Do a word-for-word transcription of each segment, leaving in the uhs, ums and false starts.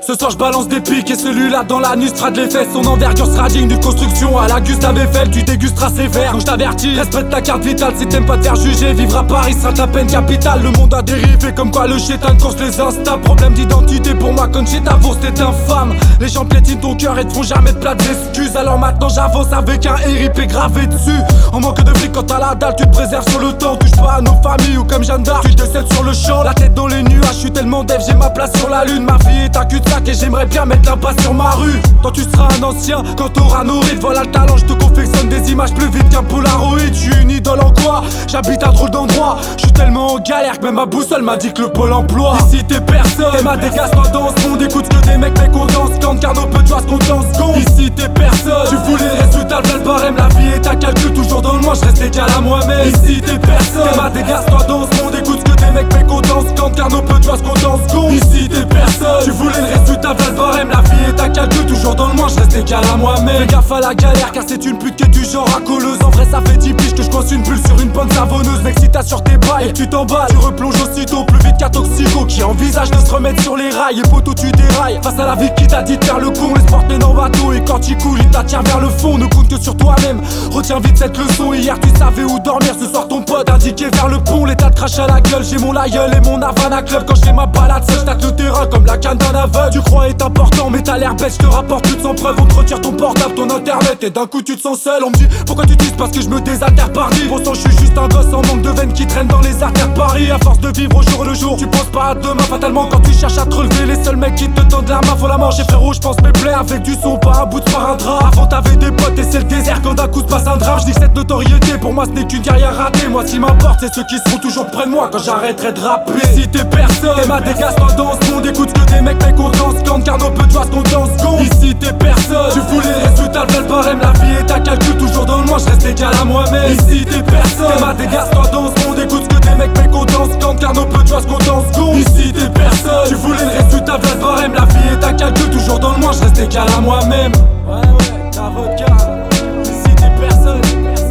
Ce soir je balance des pics et celui-là dans la nuit sera de les fesses. Son envergure sera digne d'une construction à la Gustave Eiffel. Tu dégusteras sévère, donc je t'avertis. Respecte ta carte vitale si t'aimes pas te faire juger. Vivre à Paris sera ta peine capitale. Le monde a dérivé comme quoi le chétan course les insta. Problème d'identité pour moi quand chez ta bourse t'es infâme. Les gens piétinent ton cœur et te font jamais de plate d'excuses. Alors maintenant j'avance avec un R I P gravé dessus. En manque de fric quand t'as la dalle tu te préserves sur le temps. Touche pas à nos familles ou comme Jeanne d'Arc tu décèdes sur le champ. La tête dans les nuages, je suis tellement dev, j'ai ma place sur la lune. Ma vie est un cul-de-sac et j'aimerais bien mettre l'impasse sur ma rue. Toi tu seras un ancien quand t'auras nos rides. Voilà le talent, je te confectionne des images plus vite qu'un Polaroid. Je suis une idole en quoi? J'habite un drôle d'endroit. Je suis tellement en galère que même ma boussole m'a dit que le pôle emploi. Ici t'es personne, et ma dégasse-toi dans ce monde. Écoute que des mecs mécontents scandent car nos peu de joie se comptent en secondes. Ici t'es personne, tu voulais le résultat, le barème. La vie est un calcul, toujours dans le moi, je reste égal à moi-même. Ici t'es personne, et ma dégasse-toi dans ce monde. Écoute que des mecs mécontents scandent car nos peu de joie se comptent en secondes. Ici t'es personne, tu voulais le résultat, le barème. La vie est un calcul, toujours dans le moi, je reste égal à moi-même. Fais gaffe à la galère car c'est une pute qui est du genre racoleuse. En vrai ça fait dix piges que je coince une bulle sur une bonne savonneuse. Mec si t'as sur tes bails et tu t'emballes, tu replonges aussitôt plus vite qu'un toxico qui envisage de se remettre sur les rails. Et poteau tu dérailles face à la vie qui t'a dit de faire le con. Laisse porter dans bateau et quand il coule il t'attire vers le fond. Ne compte que sur toi-même, retiens vite cette leçon. Hier tu savais où dormir, ce soir ton pote indiqué vers le pont. L'état de crache à la gueule, j'ai mon laïeul et mon Havana Club. Quand je fais ma balade seul, j'tâte le terrain comme la canne d'un aveugle. Tu crois être important mais t'as l'air bête, je te rapporte tout sans preuve. On te retire ton portable, ton internet et d'un coup tu te sens seul. On me dit pourquoi tu dis parce que je me désaltère par dix. Pourtant je suis juste un gosse en manque de veines qui traîne dans les artères Paris. À force de vivre au jour le jour, tu penses pas à demain fatalement. Quand tu cherches à te relever, les seuls mecs qui te tendent la main faut la manger. Frérot je pense mes plaies avec du son, pas un bout de par un drap. Avant t'avais des potes et c'est le désert quand d'un coup se passe un drame. Je dis que cette notoriété pour moi ce n'est qu'une carrière ratée. Moi ce qui m'importe c'est ceux qui seront toujours près de moi quand j'arrêterai de rapper. Si t'es personne, et ma dégasse-toi dans ce monde. Écoute que des mecs mécontents scandent car nos peu de joie se comptent en secondes. Ici t'es personne, tu voulais le résultat, le barème. La vie est un calcul, toujours dans le moi, je reste égal à moi-même. Ici t'es personne, et ma dégasse-toi dans ce monde. Écoute que des mecs mécontents scandent car nos peu de joie se comptent en secondes. Ici t'es personne, tu voulais le résultat, le barème. La vie est un calcul, toujours dans le moi, je reste égal à moi-même. Ouais ouais, t'as vodka. Ici t'es personne,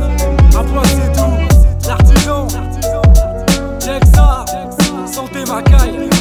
un point c'est tout. L'artisan, check ça, santé ma caille.